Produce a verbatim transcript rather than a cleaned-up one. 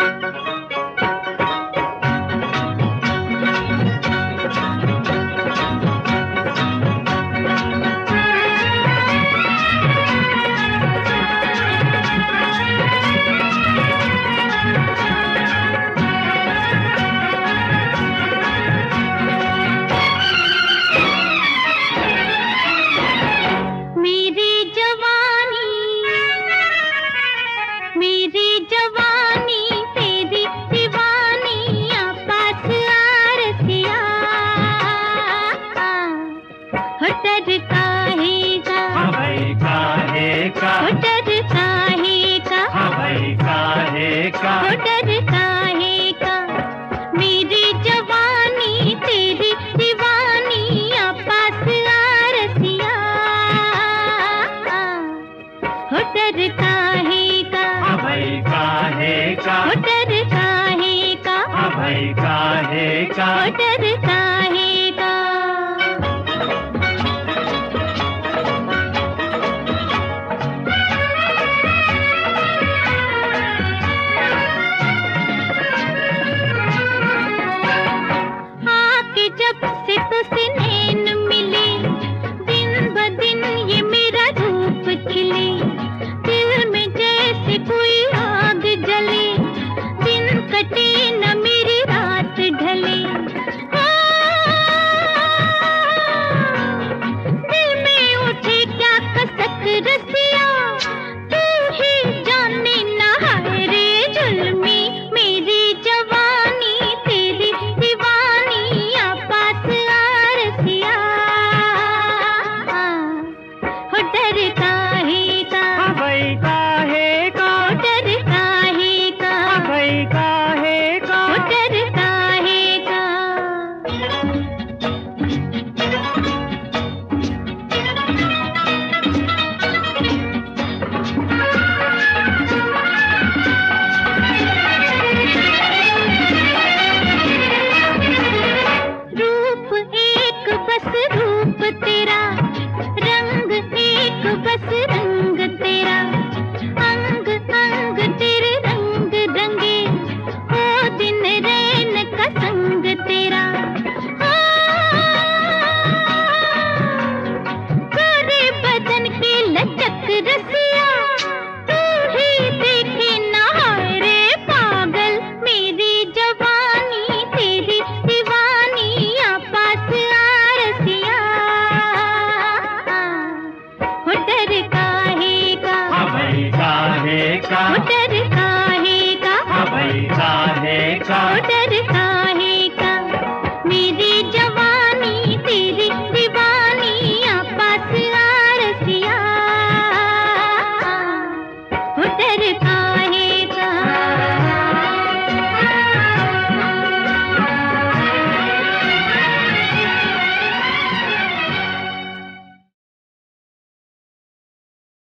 डर काहे का, मेरी जवानी तेरी दीवानी पास आ रसिया, हो डर काहे का, अभय काहे का, हो डर काहे का, अभय काहे का, हो डर काहे का। जब से तुझसे नैन मिले, दिन ब दिन ये मेरा रूप खिले, दिल में जैसे कोई आग जले, दिन कटे न मेरी रात ढले। दिल में उठे क्या कसक रसिया, तू ही जाने ना हाय रे जुल्मी, मेरी जवानी तेरी दीवानी पास आ रसिया, हो डर काहे का, अभय काहे का, हो डर काहे का, अभय काहे का, हो डर काहे का। रूप एक बस रूप तेरा, रंग एक बस रंग तेरा, अंग अंग तेरे रंग रंगे, ओ दिन रैन का संग तेरा। गोरे बदन की लचक रसिया, तू ही देखे ना हाय रे पागल, मेरी जवानी तेरी दीवानी पास आ रसिया, हो डर काहे का, अभय काहे का, हो डर काहे का, अभय काहे का, हो डर काहे का, मेरी जवानी